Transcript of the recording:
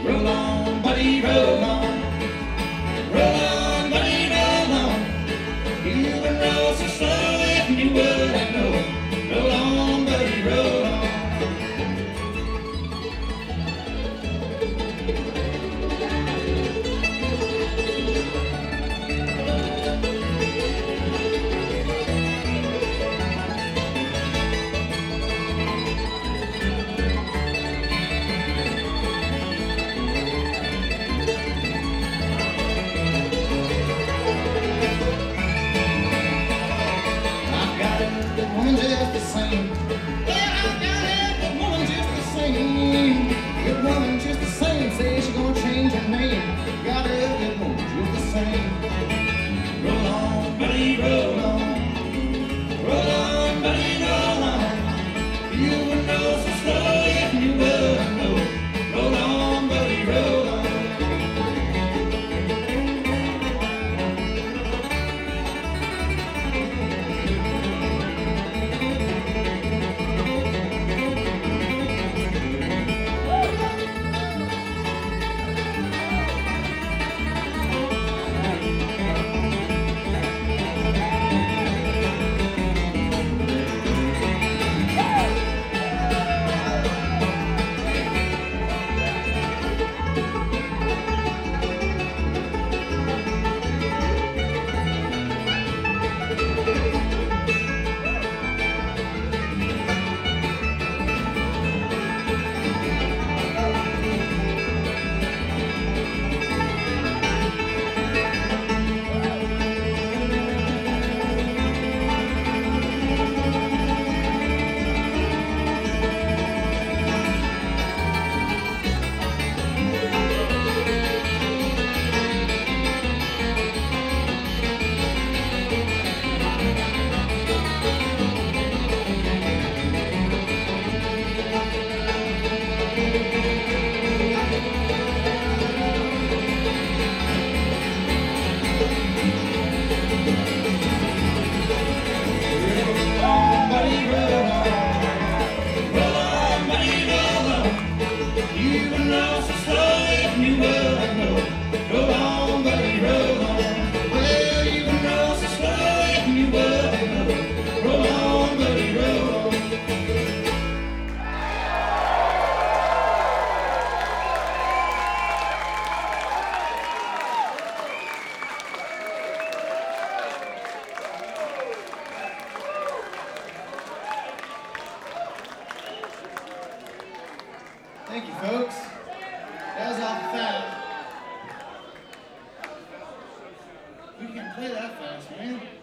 Roll on, buddy, roll on. Roll on, buddy, roll on. You would roll so slow if you would, I know. Roll on, buddy, roll on. The woman just the same. Yeah, I got it. The woman just the same. Good woman just the same. Say she's gonna change her name. Got it. Good woman just the same. Roll on, buddy, roll on. Roll on, buddy, roll on. You would know so slow if you would know. Roll on, buddy, roll on. Thank you, folks. That was off fast. We can play that fast, man.